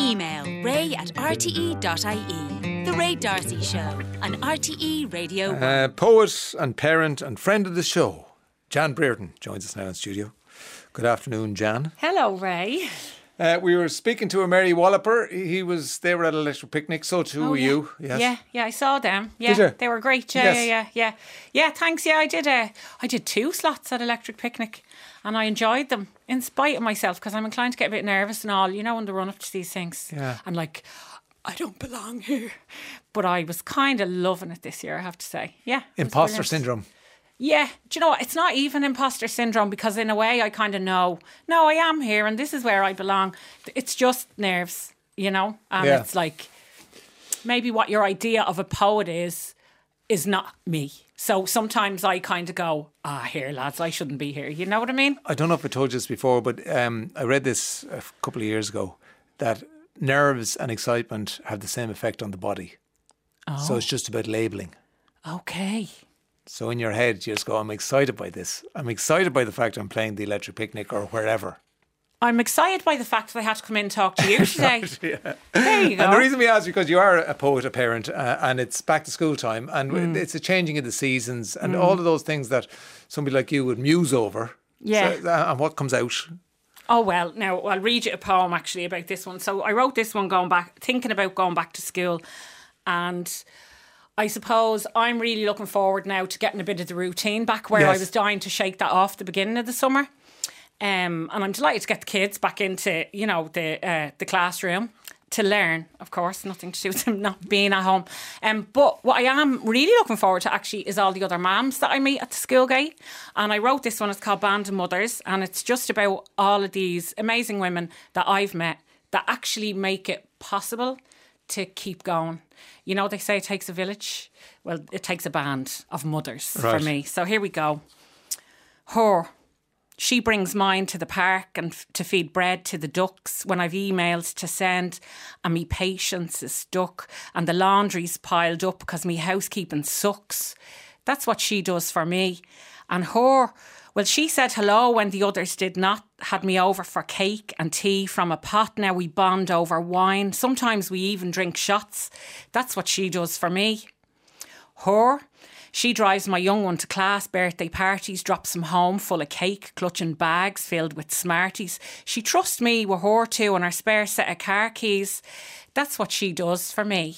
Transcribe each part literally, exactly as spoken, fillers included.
Email ray at r t e dot i e. The Ray D'Arcy Show on R T E Radio one. Uh, poet and parent and friend of the show, Jan Brereton, joins us now in studio. Good afternoon, Jan. Hello, Ray. Uh, we were speaking to a Mary Walloper. He was. They were at a electric picnic. So too Oh, were yeah. you. Yes. Yeah, yeah, I saw them. Yeah, Did you? they were great. Yeah, Yes. yeah, yeah, yeah. Yeah, thanks. Yeah, I did. Uh, I did two slots at electric picnic, and I enjoyed them in spite of myself because I'm inclined to get a bit nervous and all. You know, on the run up to these things. Yeah. And like, I don't belong here, but I was kind of loving it this year. I have to say. Yeah. it was Imposter brilliant. syndrome. Yeah, do you know what? It's not even imposter syndrome because in a way I kind of know, no, I am here and this is where I belong. It's just nerves, you know? And Yeah. it's like maybe what your idea of a poet is, is not me. So sometimes I kind of go, ah, here, lads, I shouldn't be here. You know what I mean? I don't know if I told you this before, but um, I read this a couple of years ago that nerves and excitement have the same effect on the body. Oh. So it's just about labelling. Okay. So in your head, you just go, I'm excited by this. I'm excited by the fact I'm playing the electric picnic or wherever. I'm excited by the fact that I had to come in and talk to you today. Yeah. There you go. And the reason we asked is because you are a poet, a parent, uh, and it's back to school time, and Mm. it's a changing of the seasons, and all of those things that somebody like you would muse over. Yeah. So, uh, and what comes out? Oh, well, now I'll read you a poem actually about this one. So I wrote this one going back, thinking about going back to school. And I suppose I'm really looking forward now to getting a bit of the routine back where Yes. I was dying to shake that off the beginning of the summer. Um, and I'm delighted to get the kids back into, you know, the uh, the classroom to learn, of course, nothing to do with them not being at home. Um, but what I am really looking forward to actually is all the other mums that I meet at the school gate. And I wrote this one, it's called Band of Mothers, and it's just about all of these amazing women that I've met that actually make it possible to keep going. You know, they say it takes a village. Well, it takes a band of mothers Right. for me. So here we go. Her. She brings mine to the park and f- to feed bread to the ducks when I've emails to send and me patience is stuck and the laundry's piled up because me housekeeping sucks. That's what she does for me. And her, well, she said hello when the others did not, had me over for cake and tea from a pot. Now we bond over wine. Sometimes we even drink shots. That's what she does for me. Her, she drives my young one to class, birthday parties, drops him home full of cake, clutching bags filled with Smarties. She trusts me with her too and her spare set of car keys. That's what she does for me.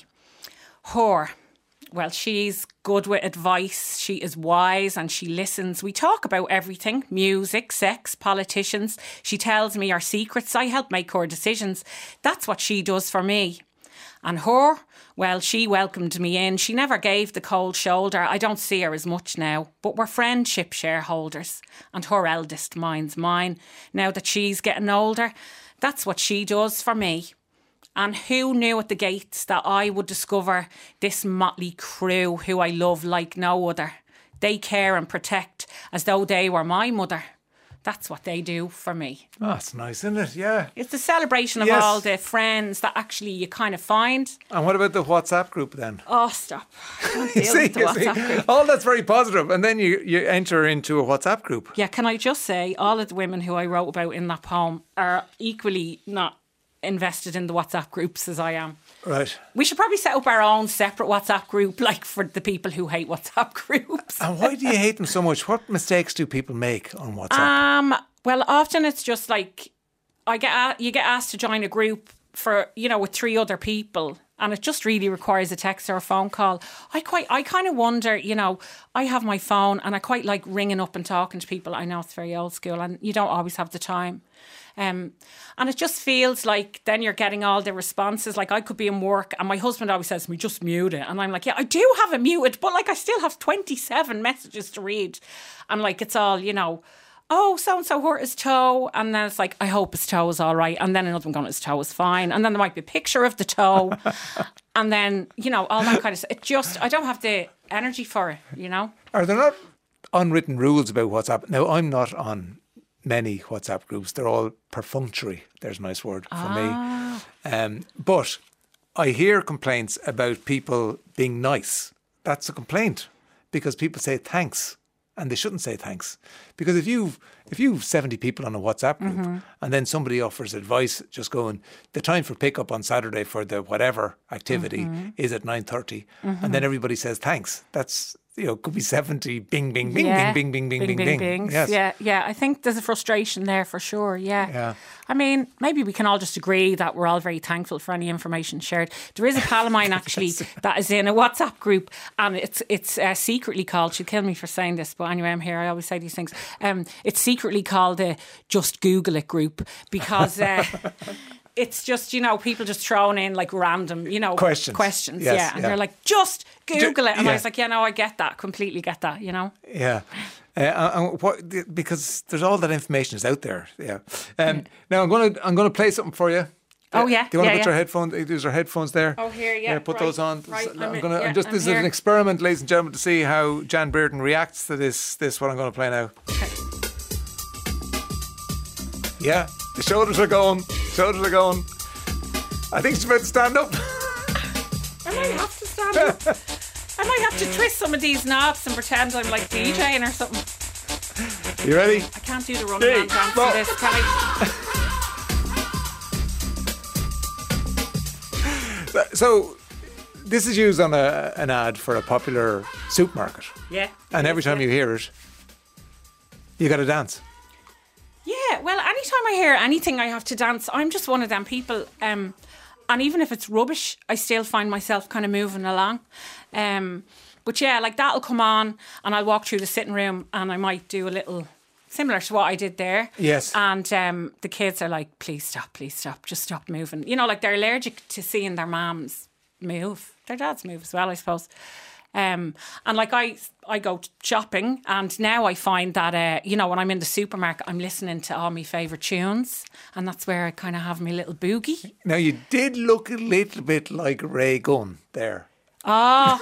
Her, well, she's good with advice. She is wise and she listens. We talk about everything, music, sex, politicians. She tells me her secrets. I help make her decisions. That's what she does for me. And her, well, she welcomed me in. She never gave the cold shoulder. I don't see her as much now, but we're friendship shareholders. And her eldest, mine's mine. Now that she's getting older, that's what she does for me. And who knew at the gates that I would discover this motley crew who I love like no other? They care and protect as though they were my mother. That's what they do for me. Oh, that's nice, isn't it? Yeah. It's the celebration of Yes. all the friends that actually you kind of find. And what about the WhatsApp group then? Oh, stop. I can't You deal see, with the you see, WhatsApp group. all that's very positive, and then you, you enter into a WhatsApp group. Yeah, can I just say, all of the women who I wrote about in that poem are equally not invested in the WhatsApp groups as I am. Right. We should probably set up our own separate WhatsApp group, like for the people who hate WhatsApp groups. And why do you hate them so much? What mistakes do people make on WhatsApp? Um, well, often it's just like I get a- you get asked to join a group for, you know, with three other people, and it just really requires a text or a phone call. I quite, I kind of wonder, you know, I have my phone and I quite like ringing up and talking to people. I know it's very old school, and you don't always have the time. Um, and it just feels like then you're getting all the responses. Like I could be in work and my husband always says to me, just mute it. And I'm like, yeah, I do have it muted, but like I still have twenty-seven messages to read. And like it's all, you know, oh, so-and-so hurt his toe. And then it's like, I hope his toe is all right. And then another one going, his toe is fine. And then there might be a picture of the toe. And then, you know, all that kind of stuff. It just, I don't have the energy for it, you know. Are there not unwritten rules about WhatsApp? Now, I'm not on many WhatsApp groups. They're all perfunctory. There's a nice word for Ah. me. Um, but I hear complaints about people being nice. That's a complaint because people say thanks. and they shouldn't say thanks. Because if you've, if you've seventy people on a WhatsApp group mm-hmm. and then somebody offers advice just going, the time for pickup on Saturday for the whatever activity mm-hmm. is at nine thirty mm-hmm. and then everybody says thanks, that's, you know, could be seventy, bing, bing, bing, yeah. bing, bing, bing, bing, bing, bing, bing. bing. Yes. Yeah, yeah. I think there's a frustration there for sure, yeah. Yeah. I mean, maybe we can all just agree that we're all very thankful for any information shared. There is a pal of mine actually that is in a WhatsApp group, and it's it's uh, secretly called, she'll kill me for saying this, but anyway, I'm here, I always say these things. Um, it's secretly called the Just Google It group because... Uh, it's just, you know, people just throwing in like random, you know, questions. Questions, yes, yeah. And yeah. they're like, just Google it. And yeah. I was like, yeah, no, I get that. Completely get that, you know? Yeah. Uh, and what, because there's all that information is out there. Yeah. Um, yeah. Now I'm going to I'm going to play something for you. Oh yeah. Do you want yeah, to put yeah. your headphones? There's our headphones there. Oh here, yeah. Yeah, put right, those on. Right, I'm, I'm going to. yeah, I'm just. I'm this here. is an experiment, ladies and gentlemen, to see how Jan Brereton reacts to this. This what I'm going to play now. Okay. Yeah, the shoulders are going. Shoulders are going. I think she's about to stand up. I might have to stand up. I might have to twist some of these knobs and pretend I'm like DJing or something. You ready? I can't do the running man dance for this, can I? So, this is used on a, an ad for a popular supermarket. Yeah. And every time yeah. you hear it, you got to dance. Yeah, well, anytime I hear anything, I have to dance. I'm just one of them people. Um, and even if it's rubbish, I still find myself kind of moving along. Um, but yeah, like that'll come on and I'll walk through the sitting room and I might do a little similar to what I did there. Yes. And um, the kids are like, please stop, please stop, just stop moving. You know, like they're allergic to seeing their mums move. Their dads move as well, I suppose. Um, and like I I go shopping and now I find that, uh, you know, when I'm in the supermarket, I'm listening to all my favourite tunes and that's where I kind of have my little boogie. Now, you did look a little bit like Ray Gunn there. Oh,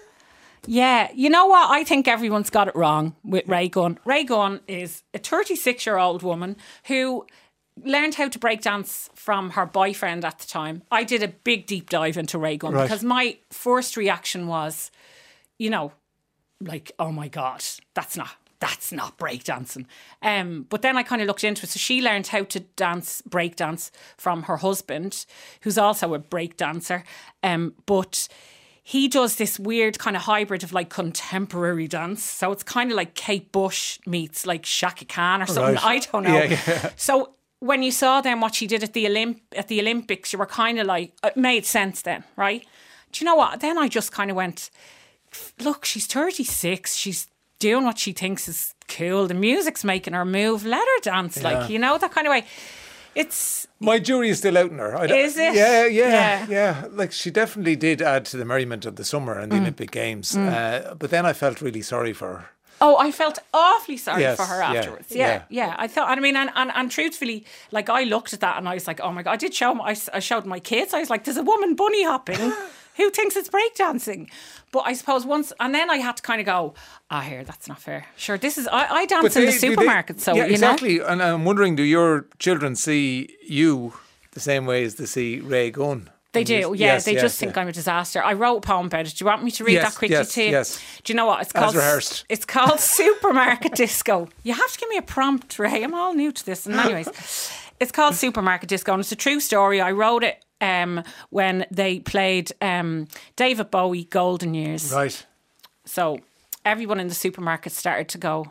yeah. You know what? I think everyone's got it wrong with Ray Gunn. Ray Gunn is a thirty-six-year-old woman who learned how to break dance from her boyfriend at the time. I did a big deep dive into Ray Gunn right. because my first reaction was, you know, like, oh my God, that's not that's not breakdancing. Um, but then I kind of looked into it. So she learned how to dance breakdance from her husband, who's also a breakdancer. Um, but he does this weird kind of hybrid of like contemporary dance. So it's kind of like Kate Bush meets like Shaka Khan or something. Right. I don't know. Yeah, yeah. So when you saw then what she did at the Olymp- at the Olympics, you were kind of like, it made sense then, right? Do you know what? Then I just kind of went, look, she's thirty-six. She's doing what she thinks is cool. The music's making her move. Let her dance, yeah. like, you know, that kind of way. It's... My jury is still out in her. I is it? Yeah, yeah, yeah, yeah. Like, she definitely did add to the merriment of the summer and the mm. Olympic Games. Mm. Uh, but then I felt really sorry for her. Oh, I felt awfully sorry yes, for her yeah, afterwards. Yeah, yeah, yeah. I thought, I mean, and, and, and truthfully, like, I looked at that and I was like, oh my God, I did show them, I, I showed my kids, I was like, there's a woman bunny hopping. Who thinks it's breakdancing? But I suppose once, and then I had to kind of go, ah, here, that's not fair. Sure, this is, I, I dance they, in the supermarket, they, so, yeah, you exactly. know. And I'm wondering, do your children see you the same way as they see Ray Gunn? They do, yeah. Yes, they yes, just think yeah. I'm a disaster. I wrote a poem about it. Do you want me to read yes, that quickly yes, to you? Yes. Do you know what? It's As called rehearsed. It's called Supermarket Disco. You have to give me a prompt, Ray. I'm all new to this. And anyways, it's called Supermarket Disco, and it's a true story. I wrote it um, when they played um, David Bowie Golden Years. Right. So everyone in the supermarket started to go,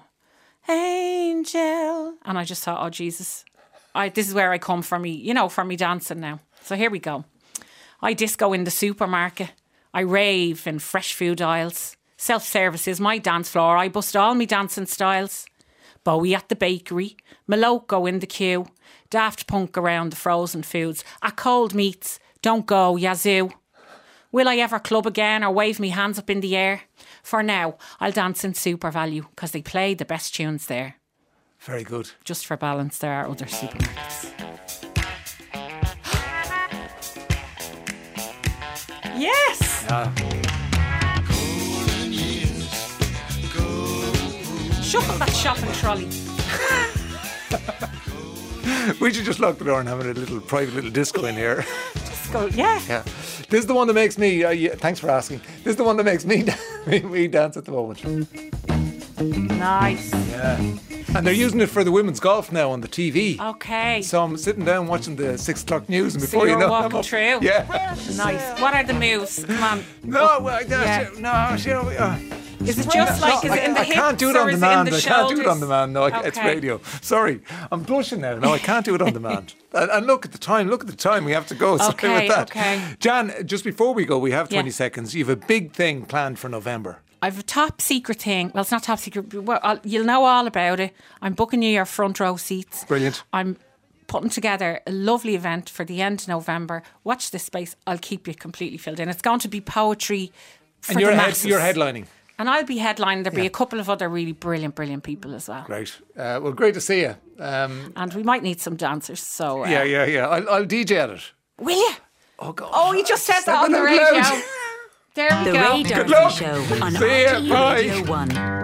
Angel. And I just thought, oh, Jesus. I, this is where I come for me, you know, for me dancing now. So here we go. I disco in the supermarket. I rave in fresh food aisles. Self-service is my dance floor. I bust all me dancing styles. Bowie at the bakery. Maloko in the queue. Daft Punk around the frozen foods. At cold meats. Don't go, yazoo. Will I ever club again or wave me hands up in the air? For now, I'll dance in Super Value because they play the best tunes there. Very good. Just for balance, there are other supermarkets. Yes! Ah. Shuffle that shopping trolley. We should just lock the door and have a little private little disco in here. Disco, yeah. Yeah. This is the one that makes me, uh, yeah, thanks for asking. This is the one that makes me, me, me dance at the moment. Nice. Yeah. And they're using it for the women's golf now on the T V. Okay. So I'm sitting down watching the six o'clock news, and So before you're you know, walking I'm up. through? Yeah. Nice. What are the moves? Come on. No, well, Yeah. no, you know, uh, Is it just like, is I, it in the I hips can't do it or on is demand. it in the I can't do it on shoulders? demand. No, I, it's Okay. radio. Sorry, I'm blushing now. No, I can't do it on demand. and, and look at the time. Look at the time. We have to go. Sorry Okay, about that. okay. Jan, just before we go, we have twenty Yeah. seconds. You have a big thing planned for November. I've a top secret thing. Well, it's not top secret. But well, I'll, you'll know all about it. I'm booking you your front row seats. Brilliant. I'm putting together a lovely event for the end of November. Watch this space. I'll keep you completely filled in. It's going to be poetry for And you're, the head, masses. you're headlining. And I'll be headlining. There'll Yeah. be a couple of other really brilliant, brilliant people as well. Great. Uh, well, great to see you. Um, And we might need some dancers. So uh, yeah, yeah, yeah. I'll, I'll D J at it. will you? Oh, God. Oh, you just said that on the out radio. loud. There we The go. Ray Good Darcy luck. Show on See ya. R T E Bye. Radio one.